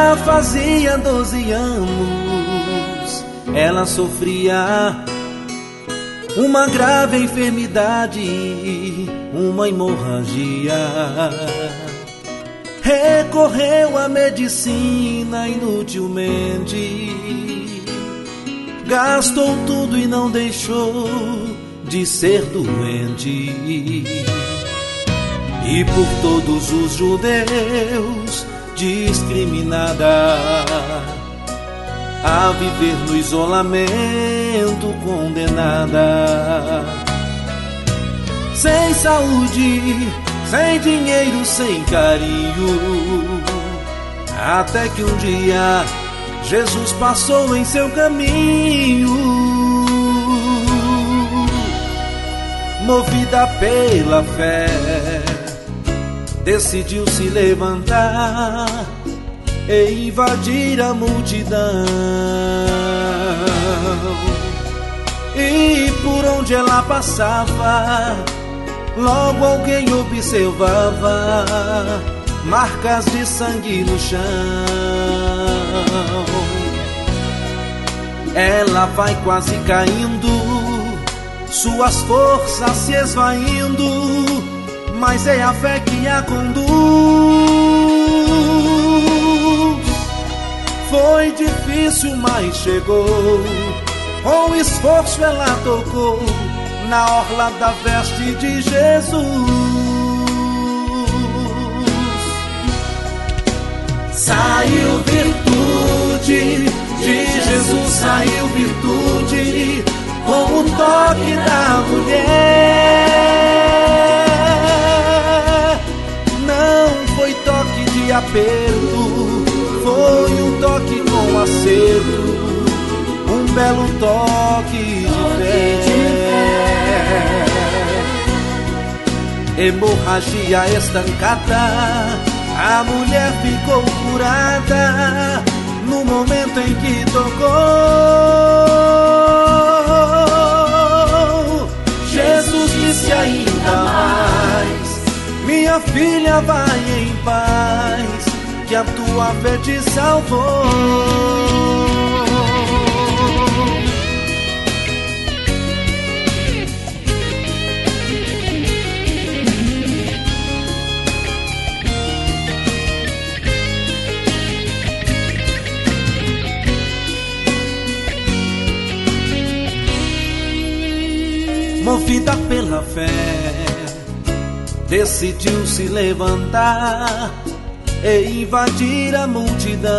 Já fazia 12 anos, ela sofria uma grave enfermidade, uma hemorragia. Recorreu à medicina inutilmente, gastou tudo e não deixou de ser doente. E por todos os judeus discriminada, a viver no isolamento condenada. Sem saúde, sem dinheiro, sem carinho, até que um dia Jesus passou em seu caminho. Movida pela fé, decidiu se levantar e invadir a multidão. E por onde ela passava, logo alguém observava marcas de sangue no chão. Ela vai quase caindo, suas forças se esvaindo, mas é a fé que a conduz. Foi difícil, mas chegou. Com esforço ela tocou na orla da veste de Jesus. Saiu virtude, de Jesus saiu virtude, com o toque da mulher. Não foi toque de aperto, foi um toque com acerto, um belo toque de fé. Hemorragia estancada, a mulher ficou curada no momento em que tocou. Jesus disse ainda mais: minha filha, vai em paz, que a tua fé te salvou. Movida pela fé, decidiu se levantar e invadir a multidão.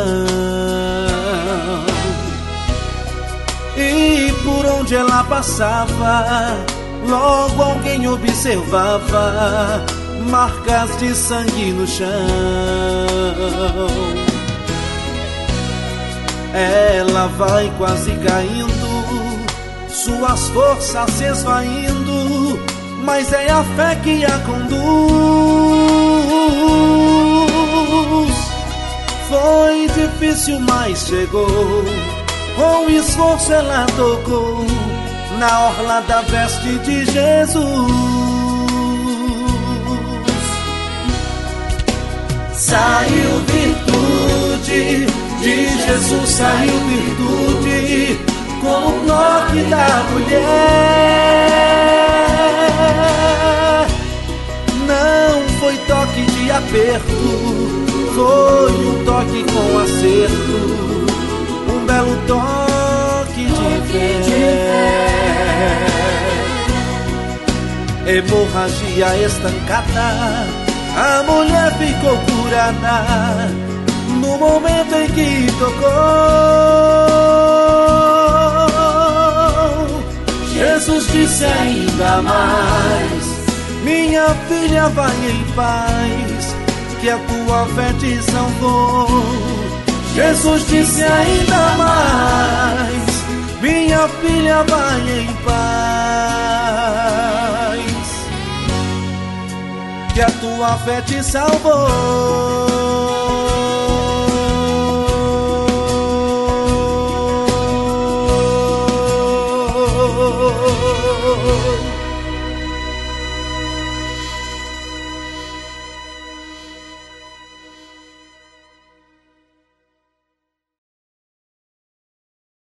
E por onde ela passava, logo alguém observava marcas de sangue no chão. Ela vai quase caindo, suas forças se esvaindo, mas é a fé que a conduz. Foi difícil, mas chegou. Com esforço ela tocou na orla da veste de Jesus. Saiu virtude, de Jesus saiu virtude, com o toque da mulher. Não foi toque de aperto, foi um toque com acerto, um belo toque de fé. Hemorragia estancada, a mulher ficou curada no momento em que tocou. Jesus disse ainda mais: minha filha, vai em paz, que a tua fé te salvou. Jesus disse ainda mais: minha filha, vai em paz, que a tua fé te salvou.